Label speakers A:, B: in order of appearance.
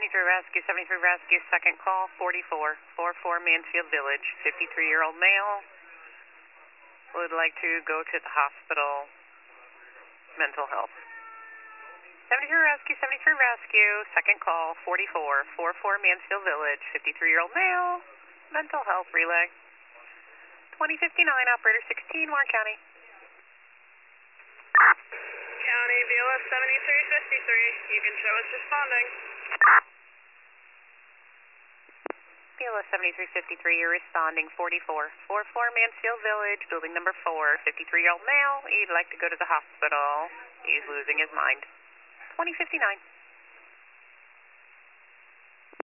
A: Rescue, 73 Rescue, second call, 4444 Mansfield Village, 53-year-old male. Would like to go to the hospital, mental health. 73 Rescue, second call, 4444 Mansfield Village, 53-year-old male, mental health relay. 2059, operator 16, Warren County.
B: County, BLS 7353, you can show us responding.
A: BLS 7353, you're responding, 4444 Mansfield Village, building number 4, 53-year-old male. He'd like to go to the hospital. He's losing his mind. 2059.